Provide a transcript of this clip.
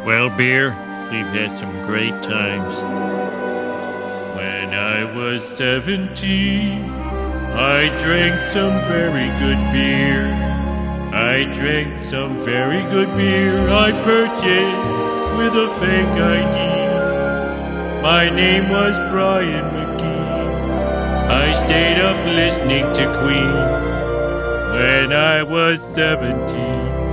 Well, beer, we've had some great times. When I was 17, I drank some very good beer. I drank some very good beer I purchased with a fake ID. My name was Brian McGee. I stayed up listening to Queen when I was 17.